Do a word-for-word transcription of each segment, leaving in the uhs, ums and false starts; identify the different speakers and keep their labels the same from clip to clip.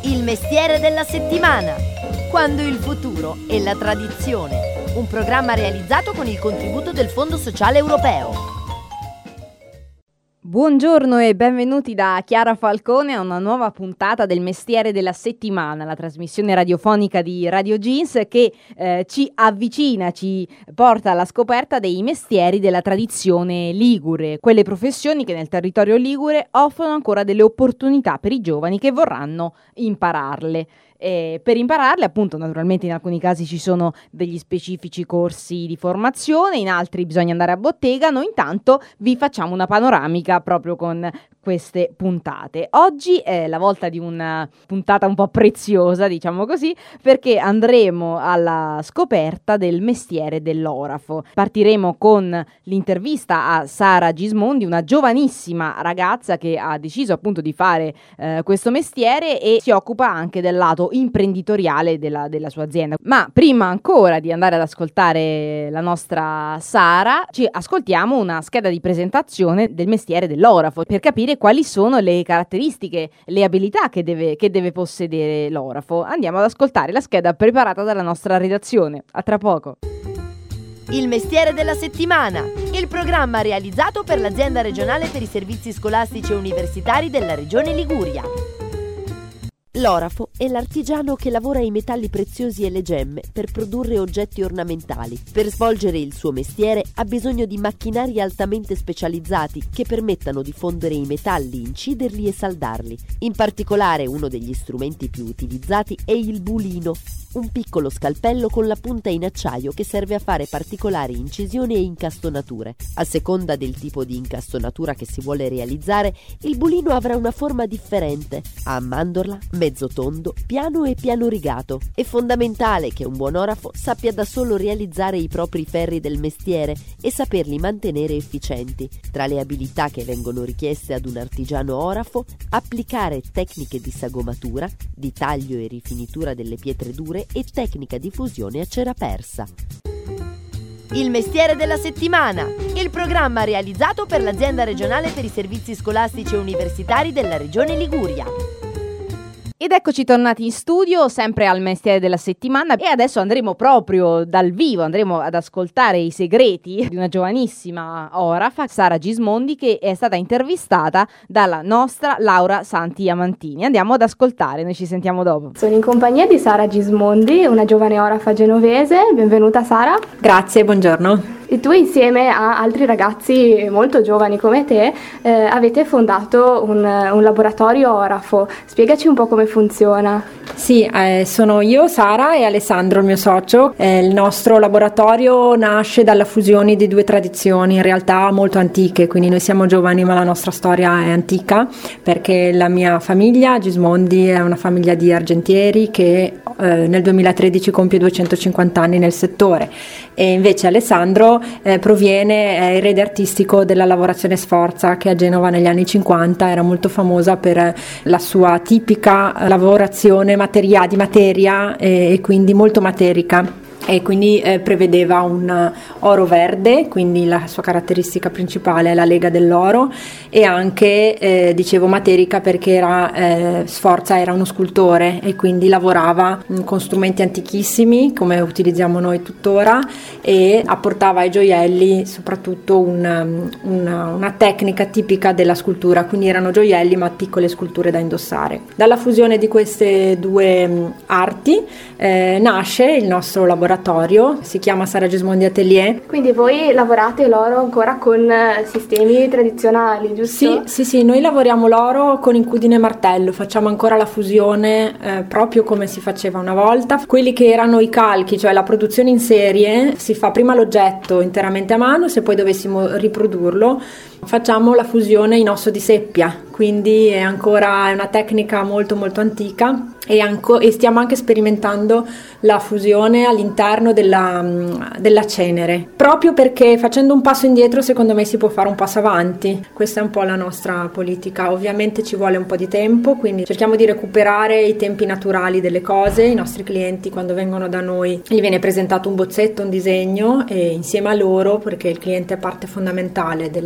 Speaker 1: Il mestiere della settimana. Quando il futuro è la tradizione. Un programma realizzato con il contributo del Fondo Sociale Europeo.
Speaker 2: Buongiorno e benvenuti da Chiara Falcone a una nuova puntata del Mestiere della Settimana, la trasmissione radiofonica di Radio Jeans che eh, ci avvicina, ci porta alla scoperta dei mestieri della tradizione ligure, quelle professioni che nel territorio ligure offrono ancora delle opportunità per i giovani che vorranno impararle. E per impararle, appunto, naturalmente in alcuni casi ci sono degli specifici corsi di formazione, in altri bisogna andare a bottega. Noi intanto vi facciamo una panoramica proprio con queste puntate. Oggi è la volta di una puntata un po' preziosa, diciamo così, perché andremo alla scoperta del mestiere dell'orafo. Partiremo con l'intervista a Sara Gismondi, una giovanissima ragazza che ha deciso appunto di fare eh, questo mestiere e si occupa anche del lato imprenditoriale della, della sua azienda. Ma prima ancora di andare ad ascoltare la nostra Sara, ci ascoltiamo una scheda di presentazione del mestiere dell'orafo per capire quali sono le caratteristiche, le abilità che deve, che deve possedere l'orafo. Andiamo ad ascoltare la scheda preparata dalla nostra redazione. A tra poco.
Speaker 1: Il mestiere della settimana, il programma realizzato per l'Azienda regionale per i servizi scolastici e universitari della Regione Liguria. L'orafo è l'artigiano che lavora i metalli preziosi e le gemme per produrre oggetti ornamentali. Per svolgere il suo mestiere ha bisogno di macchinari altamente specializzati che permettano di fondere i metalli, inciderli e saldarli. In particolare uno degli strumenti più utilizzati è il bulino, un piccolo scalpello con la punta in acciaio che serve a fare particolari incisioni e incastonature. A seconda del tipo di incastonatura che si vuole realizzare, il bulino avrà una forma differente, a mandorla, mezzo tondo, piano e piano rigato. È fondamentale che un buon orafo sappia da solo realizzare i propri ferri del mestiere e saperli mantenere efficienti. Tra le abilità che vengono richieste ad un artigiano orafo, applicare tecniche di sagomatura, di taglio e rifinitura delle pietre dure e tecnica di fusione a cera persa. Il mestiere della settimana, il programma realizzato per l'Azienda regionale per i servizi scolastici e universitari della Regione Liguria.
Speaker 2: Ed eccoci tornati in studio, sempre al mestiere della settimana, e adesso andremo proprio dal vivo, andremo ad ascoltare i segreti di una giovanissima orafa, Sara Gismondi, che è stata intervistata dalla nostra Laura Santi Amantini. Andiamo ad ascoltare, noi ci sentiamo dopo.
Speaker 3: Sono in compagnia di Sara Gismondi, una giovane orafa genovese. Benvenuta Sara.
Speaker 4: Grazie, buongiorno.
Speaker 3: E tu insieme a altri ragazzi molto giovani come te eh, avete fondato un, un laboratorio orafo. Spiegaci un po' come funziona.
Speaker 4: Sì, eh, sono io, Sara, e Alessandro, il mio socio. Eh, il nostro laboratorio nasce dalla fusione di due tradizioni, in realtà molto antiche, quindi noi siamo giovani ma la nostra storia è antica, perché la mia famiglia, Gismondi, è una famiglia di argentieri che eh, nel duemilatredici compie duecentocinquanta anni nel settore, e invece Alessandro Eh, proviene, è erede artistico della lavorazione Sforza, che a Genova negli anni cinquanta era molto famosa per la sua tipica lavorazione materia, di materia e, e quindi molto materica. E quindi eh, prevedeva un oro verde, quindi la sua caratteristica principale è la lega dell'oro, e anche eh, dicevo materica perché era, eh, Sforza era uno scultore e quindi lavorava mh, con strumenti antichissimi come utilizziamo noi tuttora, e apportava ai gioielli soprattutto un, una, una tecnica tipica della scultura, quindi erano gioielli ma piccole sculture da indossare. Dalla fusione di queste due mh, arti eh, nasce il nostro laboratorio. Si chiama Sara Gismondi Atelier.
Speaker 3: Quindi voi lavorate l'oro ancora con sistemi tradizionali, giusto?
Speaker 4: Sì, sì, sì, noi lavoriamo l'oro con incudine e martello, facciamo ancora la fusione eh, proprio come si faceva una volta. Quelli che erano i calchi, cioè la produzione in serie, si fa prima l'oggetto interamente a mano, se poi dovessimo riprodurlo facciamo la fusione in osso di seppia, quindi è ancora una tecnica molto molto antica. E, anco, e stiamo anche sperimentando la fusione all'interno della, della cenere, proprio perché facendo un passo indietro secondo me si può fare un passo avanti. Questa è un po' la nostra politica. Ovviamente ci vuole un po' di tempo, quindi cerchiamo di recuperare i tempi naturali delle cose. I nostri clienti, quando vengono da noi, gli viene presentato un bozzetto, un disegno, e insieme a loro, perché il cliente è parte fondamentale della nostra produzione,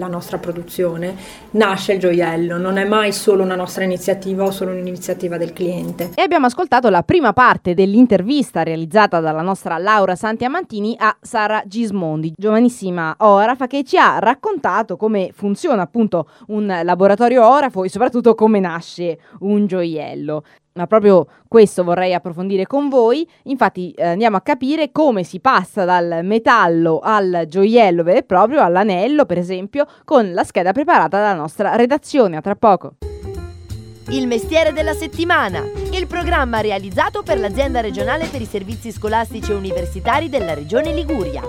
Speaker 4: produzione, nasce il gioiello, non è mai solo una nostra iniziativa o solo un'iniziativa del cliente.
Speaker 2: E abbiamo ascoltato la prima parte dell'intervista realizzata dalla nostra Laura Santiamantini a Sara Gismondi, giovanissima orafa, che ci ha raccontato come funziona appunto un laboratorio orafo e soprattutto come nasce un gioiello. Ma proprio questo vorrei approfondire con voi. Infatti eh, andiamo a capire come si passa dal metallo al gioiello vero e proprio, all'anello per esempio, con la scheda preparata dalla nostra redazione. A tra poco.
Speaker 1: Il mestiere della settimana, il programma realizzato per l'Azienda regionale per i servizi scolastici e universitari della Regione Liguria.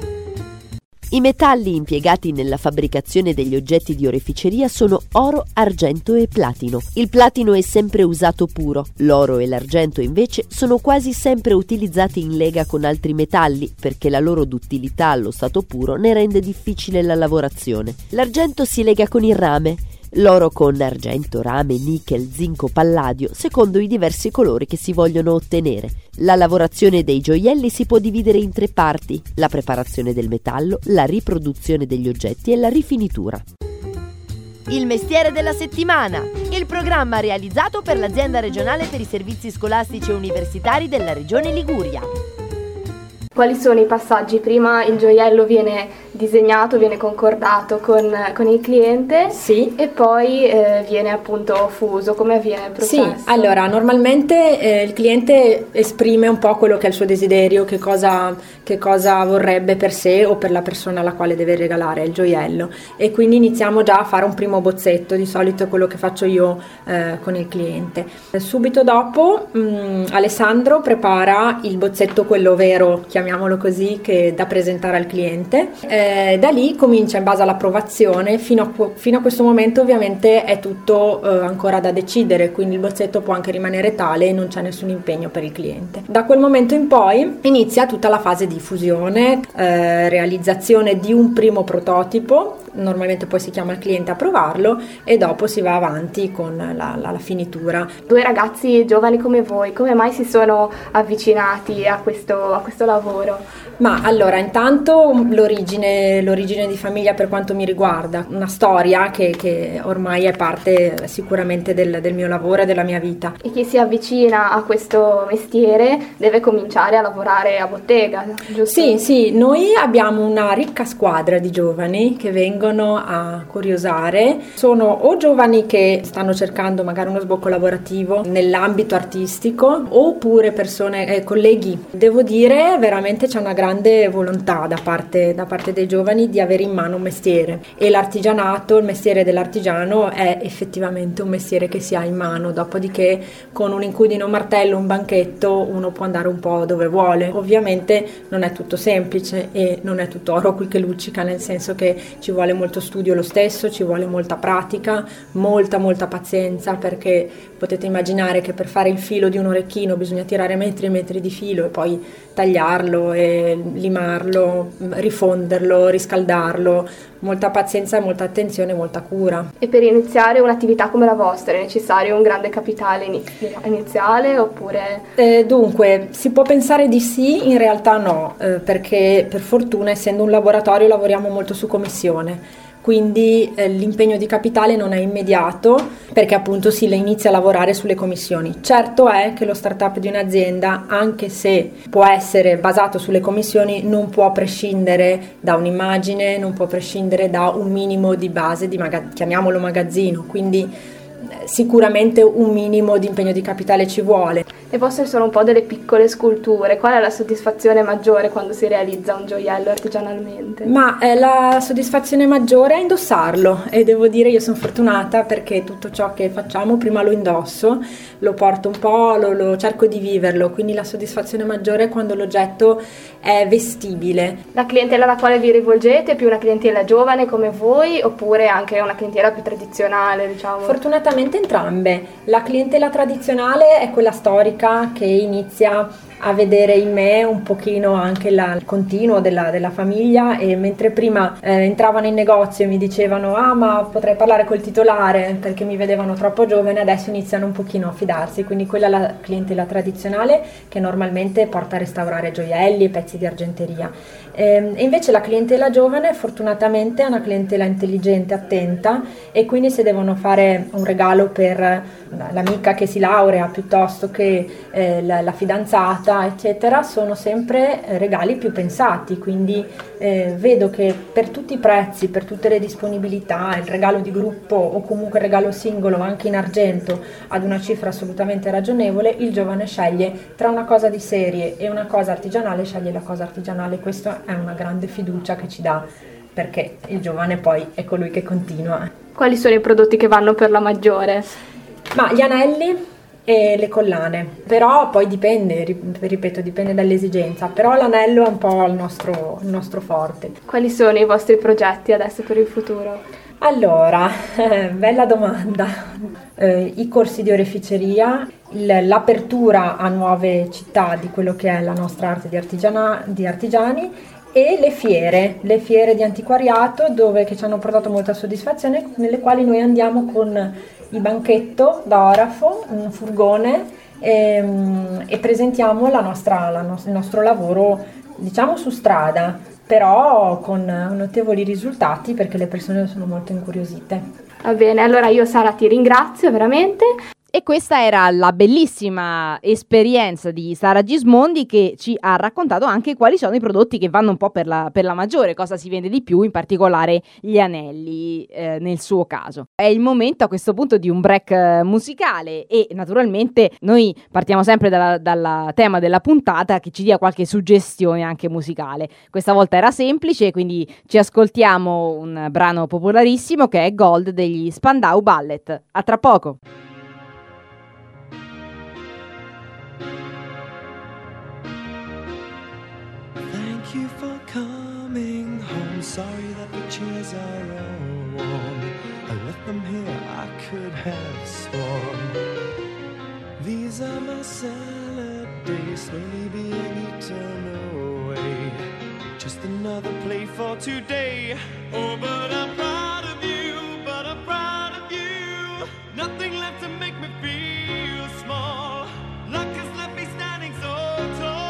Speaker 1: I metalli impiegati nella fabbricazione degli oggetti di oreficeria sono oro, argento e platino. Il platino è sempre usato puro, l'oro e l'argento invece sono quasi sempre utilizzati in lega con altri metalli perché la loro duttilità allo stato puro ne rende difficile la lavorazione. L'argento si lega con il rame, l'oro con argento, rame, nichel, zinco, palladio, secondo i diversi colori che si vogliono ottenere. La lavorazione dei gioielli si può dividere in tre parti: la preparazione del metallo, la riproduzione degli oggetti e la rifinitura. Il mestiere della settimana, il programma realizzato per l'Azienda regionale per i servizi scolastici e universitari della Regione Liguria.
Speaker 3: Quali sono i passaggi? Prima il gioiello viene disegnato, viene concordato con, con il cliente,
Speaker 4: sì.
Speaker 3: E poi eh, viene appunto fuso. Come avviene il processo?
Speaker 4: Sì, allora normalmente eh, il cliente esprime un po' quello che è il suo desiderio, che cosa, che cosa vorrebbe per sé o per la persona alla quale deve regalare il gioiello, e quindi iniziamo già a fare un primo bozzetto, di solito è quello che faccio io eh, con il cliente. Subito dopo mh, Alessandro prepara il bozzetto, quello vero, chiamiamolo così, che da presentare al cliente. Eh, da lì comincia, in base all'approvazione, fino a, fino a questo momento ovviamente è tutto eh, ancora da decidere, quindi il bozzetto può anche rimanere tale e non c'è nessun impegno per il cliente. Da quel momento in poi inizia tutta la fase di fusione, eh, realizzazione di un primo prototipo, normalmente poi si chiama il cliente a provarlo e dopo si va avanti con la, la, la finitura.
Speaker 3: Due ragazzi giovani come voi, come mai si sono avvicinati a questo, a questo lavoro?
Speaker 4: Ma allora, intanto l'origine, l'origine di famiglia per quanto mi riguarda, una storia che, che ormai è parte sicuramente del, del mio lavoro e della mia vita.
Speaker 3: E chi si avvicina a questo mestiere deve cominciare a lavorare a bottega, giusto?
Speaker 4: Sì, sì, noi abbiamo una ricca squadra di giovani che vengono a curiosare. Sono o giovani che stanno cercando magari uno sbocco lavorativo nell'ambito artistico, oppure persone, eh, colleghi. Devo dire, veramente c'è una grande volontà da parte, da parte dei giovani di avere in mano un mestiere, e l'artigianato, il mestiere dell'artigiano è effettivamente un mestiere che si ha in mano, dopodiché con un incudine, un martello, un banchetto uno può andare un po' dove vuole. Ovviamente non è tutto semplice e non è tutto oro qui che luccica, nel senso che ci vuole molto studio lo stesso, ci vuole molta pratica, molta molta pazienza, perché potete immaginare che per fare il filo di un orecchino bisogna tirare metri e metri di filo e poi tagliarlo e limarlo, rifonderlo, riscaldarlo, molta pazienza e molta attenzione e molta cura.
Speaker 3: E per iniziare un'attività come la vostra è necessario un grande capitale iniziale oppure?
Speaker 4: Eh, dunque, si può pensare di sì, in realtà no, eh, perché per fortuna, essendo un laboratorio, lavoriamo molto su commissione. Quindi eh, l'impegno di capitale non è immediato, perché appunto si inizia a lavorare sulle commissioni. Certo è che lo startup di un'azienda, anche se può essere basato sulle commissioni, non può prescindere da un'immagine, non può prescindere da un minimo di base, di maga- chiamiamolo magazzino, quindi eh, sicuramente un minimo di impegno di capitale ci vuole.
Speaker 3: Le vostre sono un po' delle piccole sculture. Qual è la soddisfazione maggiore quando si realizza un gioiello artigianalmente?
Speaker 4: Ma eh, la soddisfazione maggiore è indossarlo, e devo dire io sono fortunata perché tutto ciò che facciamo prima lo indosso, lo porto un po', lo, lo cerco di viverlo, quindi la soddisfazione maggiore è quando l'oggetto è vestibile.
Speaker 3: La clientela alla quale vi rivolgete è più una clientela giovane come voi oppure anche una clientela più tradizionale, diciamo?
Speaker 4: Fortunatamente entrambe. La clientela tradizionale è quella storica che inizia a vedere in me un pochino anche la, il continuo della, della famiglia, e mentre prima eh, entravano in negozio e mi dicevano ah ma potrei parlare col titolare perché mi vedevano troppo giovane, adesso iniziano un pochino a fidarsi, quindi quella è la clientela tradizionale che normalmente porta a restaurare gioielli e pezzi di argenteria. E invece la clientela giovane fortunatamente è una clientela intelligente, attenta, e quindi se devono fare un regalo per l'amica che si laurea piuttosto che eh, la, la fidanzata eccetera, sono sempre regali più pensati, quindi eh, vedo che per tutti i prezzi, per tutte le disponibilità, il regalo di gruppo o comunque il regalo singolo anche in argento ad una cifra assolutamente ragionevole, il giovane sceglie tra una cosa di serie e una cosa artigianale, sceglie la cosa artigianale. Questo è una grande fiducia che ci dà, perché il giovane poi è colui che continua.
Speaker 3: Quali sono i prodotti che vanno per la maggiore?
Speaker 4: Ma gli anelli e le collane, però poi dipende, ripeto, dipende dall'esigenza, però l'anello è un po' il nostro, il nostro forte.
Speaker 3: Quali sono i vostri progetti adesso per il futuro?
Speaker 4: Allora, eh, bella domanda. Eh, I corsi di oreficeria, il, l'apertura a nuove città di quello che è la nostra arte di, artigiana, di artigiani, e le fiere, le fiere di antiquariato dove che ci hanno portato molta soddisfazione, nelle quali noi andiamo con il banchetto da orafo, un furgone, e, e presentiamo la nostra, la no- il nostro lavoro, diciamo, su strada, però con notevoli risultati perché le persone sono molto incuriosite.
Speaker 3: Va bene, allora io Sara ti ringrazio veramente.
Speaker 2: E questa era la bellissima esperienza di Sara Gismondi, che ci ha raccontato anche quali sono i prodotti che vanno un po' per la, per la maggiore, cosa si vende di più, in particolare gli anelli eh, nel suo caso. È il momento a questo punto di un break eh, musicale, e naturalmente noi partiamo sempre dalla, dalla tema della puntata, che ci dia qualche suggestione anche musicale. Questa volta era semplice, quindi ci ascoltiamo un brano popolarissimo che è Gold degli Spandau Ballet. A tra poco!
Speaker 5: Thank you for coming home. Sorry that the chairs are all warm. I left them here, I could have sworn. These are my salad days, slowly being eaten away. Just another play for today. Oh, but I'm proud of you, but I'm proud of you. Nothing left to make me feel small. Luck has left me standing so tall.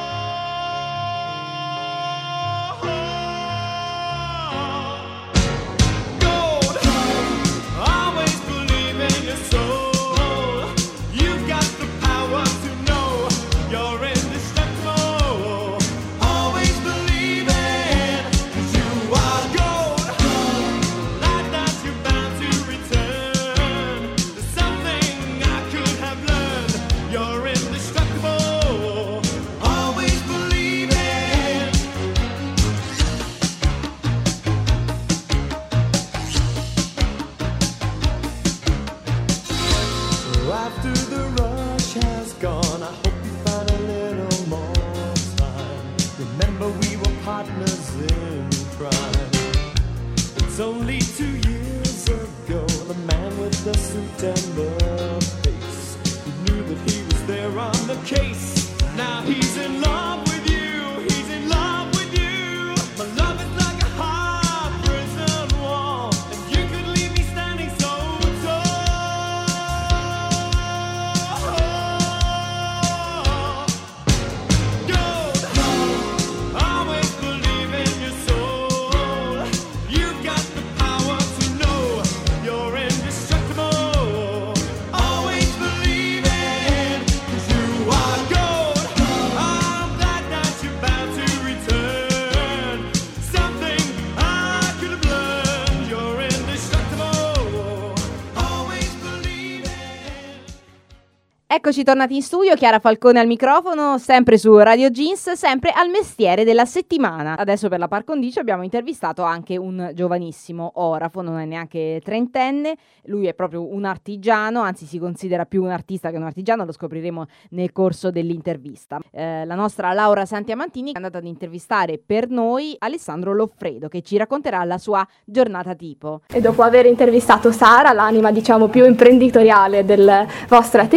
Speaker 5: Only two years ago, the man with the suit and the face, who knew that he was there on the case. Now he's in love with you, he's in love with you. My love is like a hard prison wall, and you could leave me standing so tall. Gold, always believe in your soul. You've got
Speaker 2: Eccoci tornati in studio, Chiara Falcone al microfono, sempre su Radio Jeans, sempre al mestiere della settimana. Adesso per la par condicio abbiamo intervistato anche un giovanissimo orafo, non è neanche trentenne, lui è proprio un artigiano, anzi si considera più un artista che un artigiano, lo scopriremo nel corso dell'intervista. Eh, la nostra Laura Santiamantini è andata ad intervistare per noi Alessandro Loffredo, che ci racconterà la sua giornata tipo.
Speaker 3: E dopo aver intervistato Sara, l'anima diciamo più imprenditoriale del vostro atelier,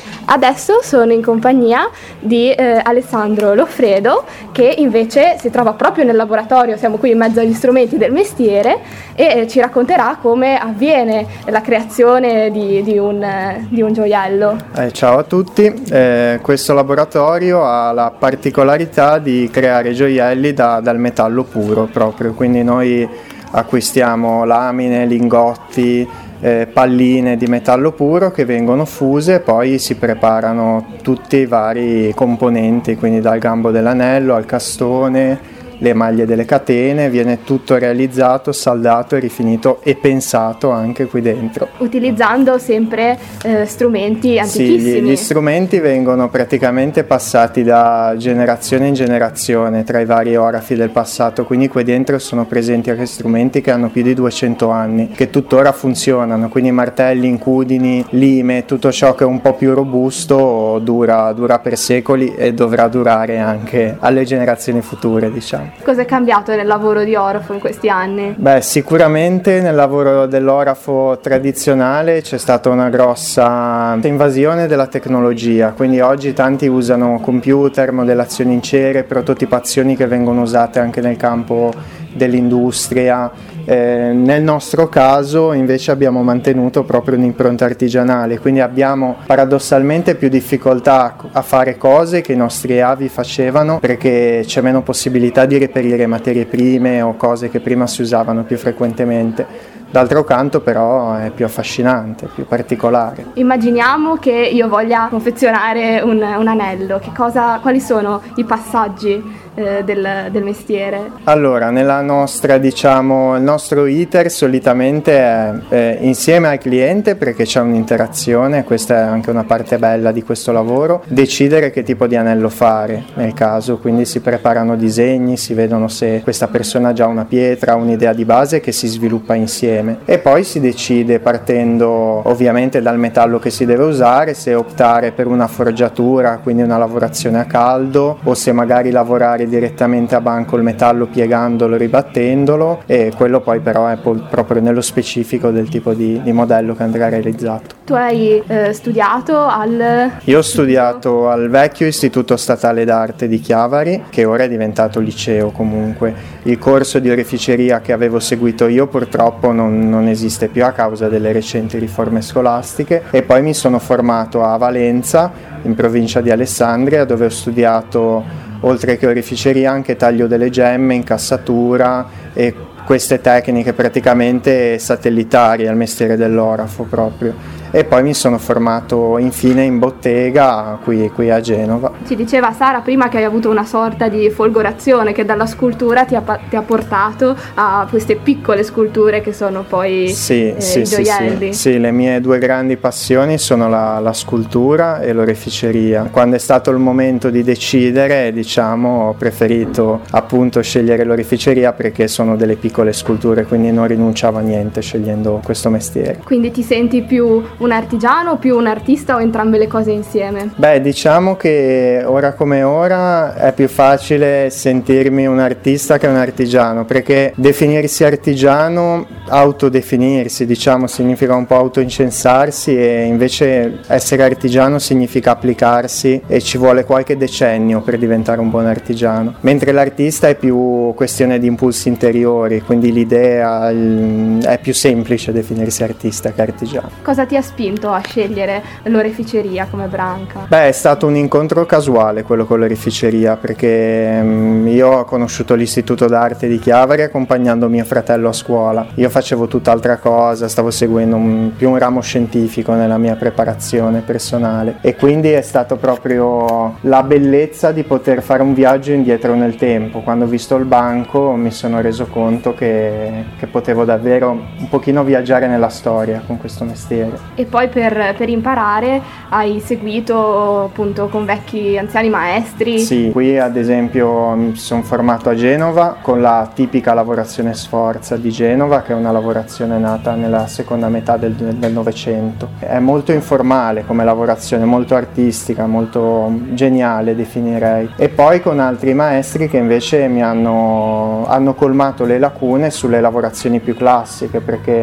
Speaker 3: Adesso sono in compagnia di eh, Alessandro Loffredo, che invece si trova proprio nel laboratorio, siamo qui in mezzo agli strumenti del mestiere, e eh, ci racconterà come avviene la creazione di, di, un, eh, di un gioiello.
Speaker 6: Eh, ciao a tutti, eh, questo laboratorio ha la particolarità di creare gioielli da, dal metallo puro proprio, quindi noi acquistiamo lamine, lingotti, Eh, palline di metallo puro che vengono fuse e poi si preparano tutti i vari componenti, quindi dal gambo dell'anello al castone, le maglie delle catene, viene tutto realizzato, saldato e rifinito e pensato anche qui dentro.
Speaker 3: Utilizzando sempre eh, strumenti antichissimi.
Speaker 6: Sì, gli, gli strumenti vengono praticamente passati da generazione in generazione tra i vari orafi del passato, quindi qui dentro sono presenti anche strumenti che hanno più di duecento anni, che tuttora funzionano, quindi martelli, incudini, lime, tutto ciò che è un po' più robusto dura, dura per secoli e dovrà durare anche alle generazioni future, diciamo.
Speaker 3: Cosa è cambiato nel lavoro di orafo in questi anni?
Speaker 6: Beh, sicuramente nel lavoro dell'orafo tradizionale c'è stata una grossa invasione della tecnologia, quindi oggi tanti usano computer, modellazioni in cere, prototipazioni che vengono usate anche nel campo dell'industria. Eh, nel nostro caso invece abbiamo mantenuto proprio un'impronta artigianale, quindi abbiamo paradossalmente più difficoltà a fare cose che i nostri avi facevano perché c'è meno possibilità di reperire materie prime o cose che prima si usavano più frequentemente. D'altro canto però è più affascinante, più particolare.
Speaker 3: Immaginiamo che io voglia confezionare un, un anello, che cosa, quali sono i passaggi eh, del, del mestiere?
Speaker 6: Allora, nella nostra, diciamo, il nostro iter solitamente è eh, insieme al cliente, perché c'è un'interazione, questa è anche una parte bella di questo lavoro, decidere che tipo di anello fare nel caso, quindi si preparano disegni, si vedono se questa persona ha già una pietra, un'idea di base che si sviluppa insieme. E poi si decide, partendo ovviamente dal metallo che si deve usare, se optare per una forgiatura, quindi una lavorazione a caldo, o se magari lavorare direttamente a banco il metallo piegandolo, ribattendolo, e quello poi però è po- proprio nello specifico del tipo di, di modello che andrà realizzato.
Speaker 3: Tu hai eh, studiato al...
Speaker 6: Io ho studiato al vecchio Istituto Statale d'Arte di Chiavari, che ora è diventato liceo comunque. Il corso di oreficeria che avevo seguito io purtroppo non non esiste più a causa delle recenti riforme scolastiche, e poi mi sono formato a Valenza, in provincia di Alessandria, dove ho studiato oltre che oreficeria anche taglio delle gemme, incassatura e queste tecniche praticamente satellitari al mestiere dell'orafo proprio. E poi mi sono formato infine in bottega qui, qui a Genova.
Speaker 3: Ci diceva Sara prima che hai avuto una sorta di folgorazione che dalla scultura ti ha, ti ha portato a queste piccole sculture che sono poi
Speaker 6: sì,
Speaker 3: eh,
Speaker 6: sì,
Speaker 3: i
Speaker 6: sì,
Speaker 3: gioielli.
Speaker 6: Sì, sì, le mie due grandi passioni sono la, la scultura e l'oreficeria. Quando è stato il momento di decidere, diciamo, ho preferito appunto scegliere l'oreficeria perché sono delle piccole sculture, quindi non rinunciavo a niente scegliendo questo mestiere.
Speaker 3: Quindi ti senti più un artigiano o più un artista, o entrambe le cose insieme?
Speaker 6: Beh, diciamo che ora come ora è più facile sentirmi un artista che un artigiano, perché definirsi artigiano, autodefinirsi, diciamo, significa un po' autoincensarsi, e invece essere artigiano significa applicarsi e ci vuole qualche decennio per diventare un buon artigiano, mentre l'artista è più questione di impulsi interiori, quindi l'idea il, è più semplice definirsi artista che artigiano.
Speaker 3: Cosa ti ha spinto a scegliere l'oreficeria come branca?
Speaker 6: Beh, è stato un incontro casuale quello con l'oreficeria, perché um, io ho conosciuto l'Istituto d'Arte di Chiavari accompagnando mio fratello a scuola. Io facevo tutt'altra cosa, stavo seguendo un, più un ramo scientifico nella mia preparazione personale, e quindi è stato proprio la bellezza di poter fare un viaggio indietro nel tempo. Quando ho visto il banco mi sono reso conto che, che potevo davvero un pochino viaggiare nella storia con questo mestiere.
Speaker 3: E poi per, per imparare hai seguito appunto con vecchi anziani maestri?
Speaker 6: Sì, qui ad esempio mi sono formato a Genova con la tipica lavorazione sforza di Genova, che è una lavorazione nata nella seconda metà del, del Novecento. È molto informale come lavorazione, molto artistica, molto geniale definirei. E poi con altri maestri che invece mi hanno, hanno colmato le lacune sulle lavorazioni più classiche, perché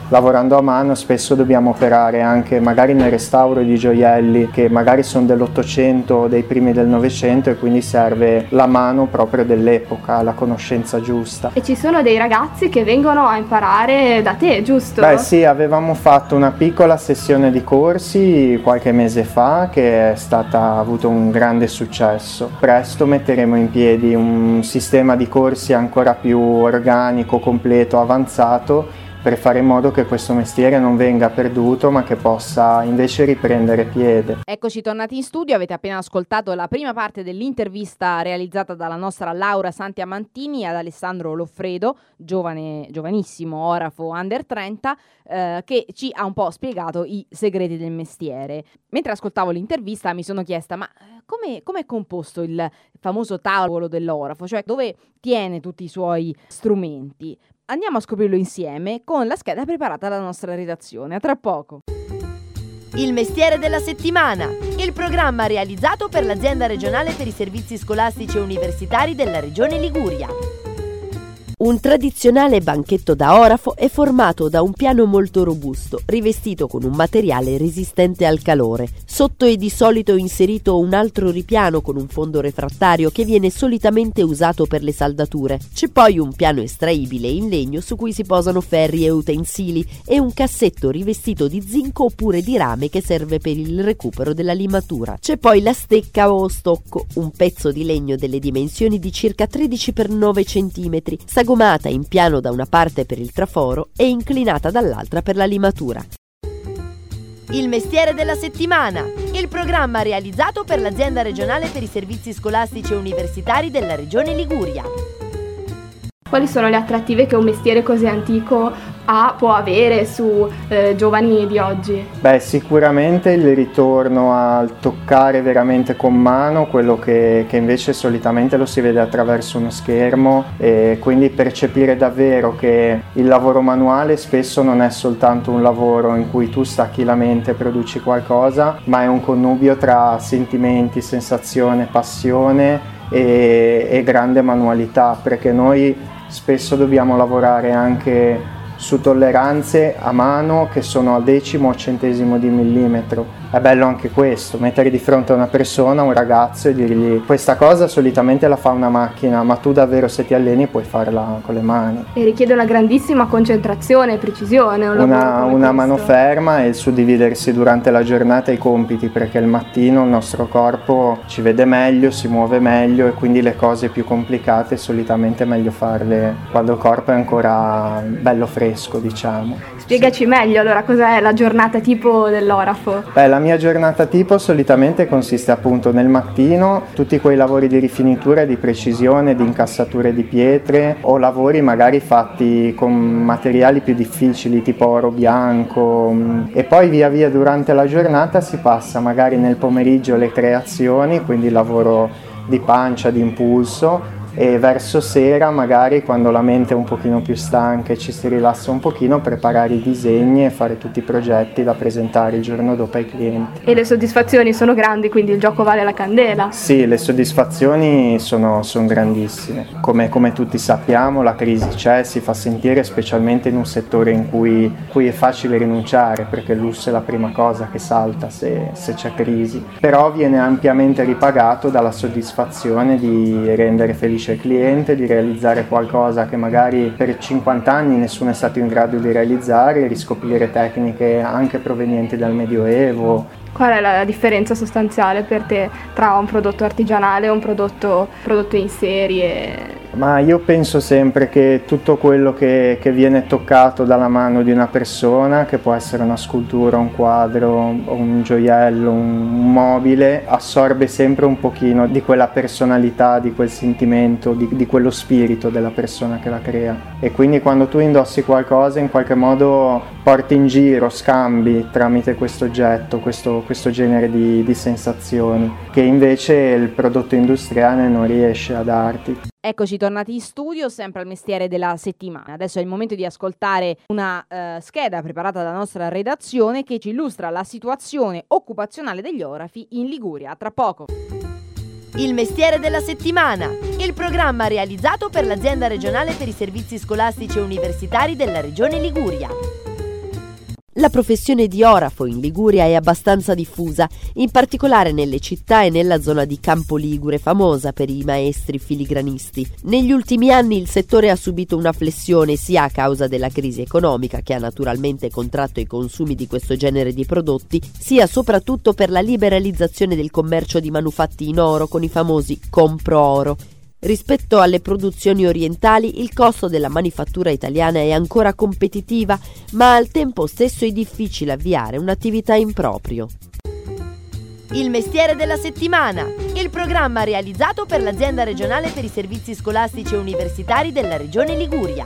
Speaker 6: lavorando a mano spesso dobbiamo operare anche magari nel restauro di gioielli che magari sono dell'Ottocento o dei primi del Novecento, e quindi serve la mano proprio dell'epoca, la conoscenza giusta.
Speaker 3: E ci sono dei ragazzi che vengono a imparare da te, giusto?
Speaker 6: Beh sì, avevamo fatto una piccola sessione di corsi qualche mese fa che è stata, ha avuto un grande successo. Presto metteremo in piedi un sistema di corsi ancora più organico, completo, avanzato, per fare in modo che questo mestiere non venga perduto ma che possa invece riprendere piede.
Speaker 2: Eccoci tornati in studio, avete appena ascoltato la prima parte dell'intervista realizzata dalla nostra Laura Santiamantini ad Alessandro Loffredo, giovane, giovanissimo orafo under trenta, eh, che ci ha un po' spiegato i segreti del mestiere. Mentre ascoltavo l'intervista mi sono chiesta, ma come come è composto il famoso tavolo dell'orafo? Cioè dove tiene tutti i suoi strumenti? Andiamo a scoprirlo insieme con la scheda preparata dalla nostra redazione. A tra poco.
Speaker 1: Il mestiere della settimana, il programma realizzato per l'Azienda regionale per i servizi scolastici e universitari della Regione Liguria. Un tradizionale banchetto da orafo è formato da un piano molto robusto, rivestito con un materiale resistente al calore. Sotto è di solito inserito un altro ripiano con un fondo refrattario che viene solitamente usato per le saldature. C'è poi un piano estraibile in legno su cui si posano ferri e utensili e un cassetto rivestito di zinco oppure di rame che serve per il recupero della limatura. C'è poi la stecca o stocco, un pezzo di legno delle dimensioni di circa tredici per nove centimetri, sagomata in piano da una parte per il traforo e inclinata dall'altra per la limatura. Il mestiere della settimana, il programma realizzato per l'Azienda regionale per i servizi scolastici e universitari della Regione Liguria.
Speaker 3: Quali sono le attrattive che un mestiere così antico ha, può avere su eh, giovani di oggi?
Speaker 6: Beh, sicuramente il ritorno al toccare veramente con mano quello che, che invece solitamente lo si vede attraverso uno schermo, e quindi percepire davvero che il lavoro manuale spesso non è soltanto un lavoro in cui tu stacchi la mente e produci qualcosa, ma è un connubio tra sentimenti, sensazione, passione e, e grande manualità, perché noi spesso dobbiamo lavorare anche su tolleranze a mano che sono a decimo o centesimo di millimetro. È bello anche questo, mettere di fronte a una persona, un ragazzo, e dirgli questa cosa solitamente la fa una macchina, ma tu davvero se ti alleni puoi farla con le mani.
Speaker 3: E richiede una grandissima concentrazione e precisione. Un
Speaker 6: una una mano ferma e il suddividersi durante la giornata i compiti, perché il mattino il nostro corpo ci vede meglio, si muove meglio, e quindi le cose più complicate solitamente è meglio farle quando il corpo è ancora bello fresco, diciamo.
Speaker 3: Spiegaci sì. meglio allora cos'è la giornata tipo dell'orafo.
Speaker 6: Beh, la mia giornata tipo solitamente consiste appunto nel mattino, tutti quei lavori di rifinitura, di precisione, di incassature di pietre, o lavori magari fatti con materiali più difficili tipo oro bianco, e poi via via durante la giornata si passa magari nel pomeriggio alle creazioni, quindi lavoro di pancia, di impulso, e verso sera magari quando la mente è un pochino più stanca e ci si rilassa un pochino, preparare i disegni e fare tutti i progetti da presentare il giorno dopo ai clienti.
Speaker 3: E le soddisfazioni sono grandi, quindi il gioco vale la candela?
Speaker 6: Sì, le soddisfazioni sono, sono grandissime. Come, come tutti sappiamo, la crisi c'è, si fa sentire, specialmente in un settore in cui, cui è facile rinunciare, perché il lusso è la prima cosa che salta se, se c'è crisi. Però viene ampiamente ripagato dalla soddisfazione di rendere felice il cliente, di realizzare qualcosa che magari per cinquanta anni nessuno è stato in grado di realizzare, riscoprire tecniche anche provenienti dal Medioevo.
Speaker 3: Qual è la differenza sostanziale per te tra un prodotto artigianale e un prodotto, prodotto in serie?
Speaker 6: Ma io penso sempre che tutto quello che, che viene toccato dalla mano di una persona, che può essere una scultura, un quadro, un gioiello, un mobile, assorbe sempre un pochino di quella personalità, di quel sentimento, di, di quello spirito della persona che la crea. E quindi quando tu indossi qualcosa, in qualche modo porti in giro, scambi tramite questo oggetto, questo, questo genere di, di sensazioni, che invece il prodotto industriale non riesce a darti.
Speaker 2: Eccoci tornati in studio, sempre al mestiere della settimana. Adesso è il momento di ascoltare una uh, scheda preparata dalla nostra redazione che ci illustra la situazione occupazionale degli orafi in Liguria. A tra poco.
Speaker 1: Il mestiere della settimana, il programma realizzato per l'Azienda regionale per i servizi scolastici e universitari della Regione Liguria. La professione di orafo in Liguria è abbastanza diffusa, in particolare nelle città e nella zona di Campo Ligure, famosa per i maestri filigranisti. Negli ultimi anni il settore ha subito una flessione sia a causa della crisi economica, che ha naturalmente contratto i consumi di questo genere di prodotti, sia soprattutto per la liberalizzazione del commercio di manufatti in oro con i famosi compro oro. Rispetto alle produzioni orientali, il costo della manifattura italiana è ancora competitiva, ma al tempo stesso è difficile avviare un'attività in proprio. Il mestiere della settimana, il programma realizzato per l'Azienda regionale per i servizi scolastici e universitari della Regione Liguria.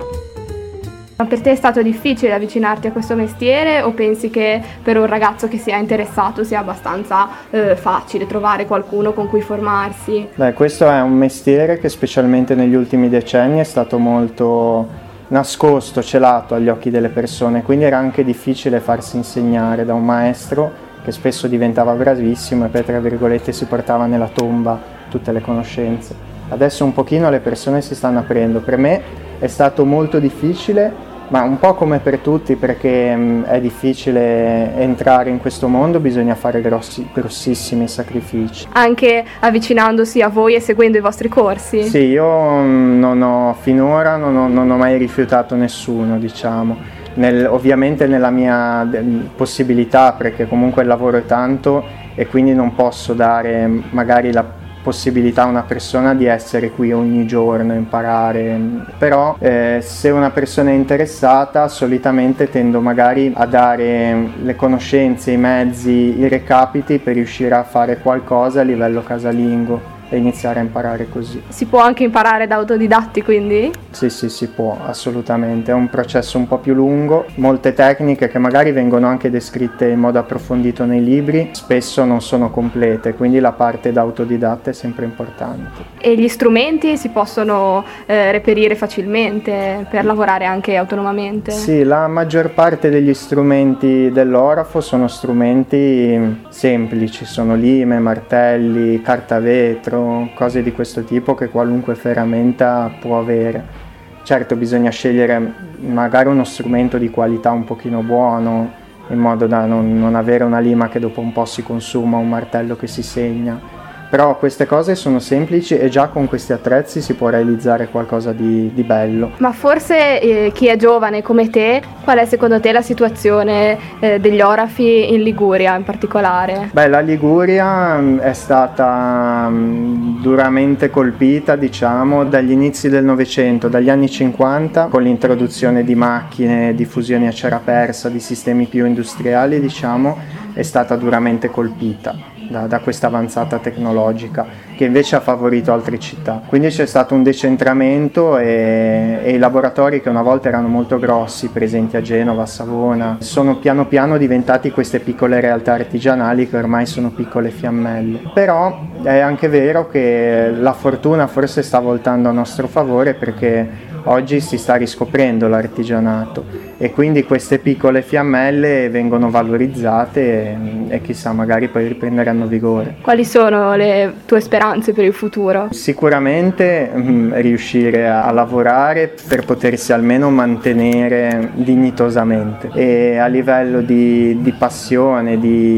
Speaker 3: Ma per te è stato difficile avvicinarti a questo mestiere o pensi che per un ragazzo che sia interessato sia abbastanza eh, facile trovare qualcuno con cui formarsi?
Speaker 6: Beh, questo è un mestiere che specialmente negli ultimi decenni è stato molto nascosto, celato agli occhi delle persone, quindi era anche difficile farsi insegnare da un maestro che spesso diventava bravissimo e poi tra virgolette si portava nella tomba tutte le conoscenze. Adesso un pochino le persone si stanno aprendo. Per me è stato molto difficile, ma un po' come per tutti, perché mh, è difficile entrare in questo mondo, bisogna fare grossi, grossissimi sacrifici.
Speaker 3: Anche avvicinandosi a voi e seguendo i vostri corsi?
Speaker 6: Sì, io mh, non ho, finora non ho, non ho mai rifiutato nessuno, diciamo. Nel, ovviamente nella mia de, possibilità, perché comunque il lavoro è tanto e quindi non posso dare magari la possibilità a una persona di essere qui ogni giorno, imparare, però eh, se una persona è interessata solitamente tendo magari a dare le conoscenze, i mezzi, i recapiti per riuscire a fare qualcosa a livello casalingo e iniziare a imparare così.
Speaker 3: Si può anche imparare da autodidatti, quindi?
Speaker 6: Sì, sì, si può, assolutamente. È un processo un po' più lungo, molte tecniche che magari vengono anche descritte in modo approfondito nei libri, spesso non sono complete, quindi la parte da autodidatta è sempre importante.
Speaker 3: E gli strumenti si possono eh, reperire facilmente per lavorare anche autonomamente?
Speaker 6: Sì, la maggior parte degli strumenti dell'orafo sono strumenti semplici, sono lime, martelli, carta vetro, cose di questo tipo che qualunque ferramenta può avere. Certo, bisogna scegliere magari uno strumento di qualità un pochino buono, in modo da non, non avere una lima che dopo un po' si consuma, un martello che si segna. Però queste cose sono semplici e già con questi attrezzi si può realizzare qualcosa di, di bello.
Speaker 3: Ma forse eh, chi è giovane come te, qual è secondo te la situazione eh, degli orafi in Liguria in particolare?
Speaker 6: Beh, la Liguria mh, è stata mh, duramente colpita, diciamo, dagli inizi del Novecento, dagli anni cinquanta, con l'introduzione di macchine, di fusioni a cera persa, di sistemi più industriali, diciamo, è stata duramente colpita Da, da questa avanzata tecnologica che invece ha favorito altre città. Quindi c'è stato un decentramento e, e i laboratori che una volta erano molto grossi, presenti a Genova, a Savona, sono piano piano diventati queste piccole realtà artigianali che ormai sono piccole fiammelle. Però è anche vero che la fortuna forse sta voltando a nostro favore, perché oggi si sta riscoprendo l'artigianato e quindi queste piccole fiammelle vengono valorizzate e, e chissà, magari poi riprenderanno vigore.
Speaker 3: Quali sono le tue speranze per il futuro?
Speaker 6: Sicuramente mh, riuscire a, a lavorare per potersi almeno mantenere dignitosamente, e a livello di, di passione,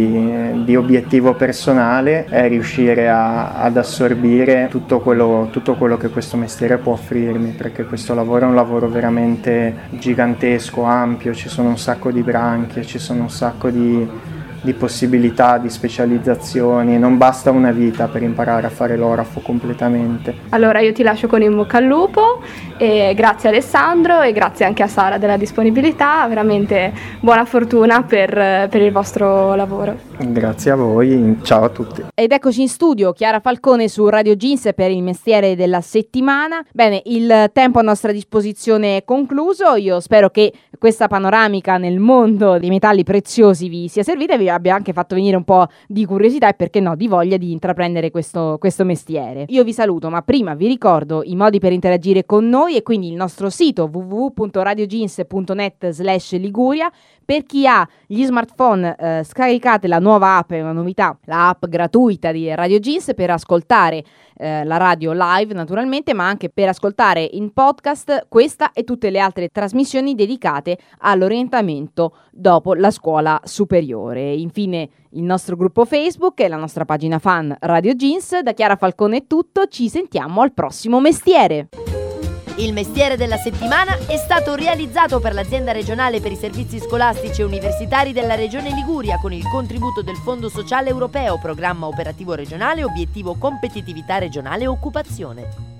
Speaker 6: di, di obiettivo personale è riuscire a, ad assorbire tutto quello, tutto quello che questo mestiere può offrirmi, perché questo lavoro è un lavoro veramente gigantesco, ampio, ci sono un sacco di branche, ci sono un sacco di, di possibilità, di specializzazioni, non basta una vita per imparare a fare l'orafo completamente.
Speaker 3: Allora io ti lascio con in bocca al lupo e grazie Alessandro e grazie anche a Sara della disponibilità, veramente buona fortuna per, per il vostro lavoro.
Speaker 6: Grazie a voi, ciao a tutti.
Speaker 2: Ed eccoci in studio, Chiara Falcone su Radio Jeans per il mestiere della settimana. Bene, il tempo a nostra disposizione è concluso, io spero che questa panoramica nel mondo dei metalli preziosi vi sia servita e vi abbia anche fatto venire un po' di curiosità e perché no, di voglia di intraprendere questo, questo mestiere. Io vi saluto, ma prima vi ricordo i modi per interagire con noi. noi, e quindi il nostro sito w w w punto radiojeans punto net slash Liguria. Per chi ha gli smartphone, eh, scaricate la nuova app, è una novità, la app gratuita di Radio Jeans per ascoltare eh, la radio live naturalmente, ma anche per ascoltare in podcast questa e tutte le altre trasmissioni dedicate all'orientamento dopo la scuola superiore. Infine il nostro gruppo Facebook e la nostra pagina fan Radio Jeans. Da Chiara Falcone è tutto, ci sentiamo al prossimo mestiere.
Speaker 1: Il mestiere della settimana è stato realizzato per l'Azienda regionale per i servizi scolastici e universitari della Regione Liguria con il contributo del Fondo Sociale Europeo, Programma Operativo Regionale, Obiettivo Competitività Regionale e Occupazione.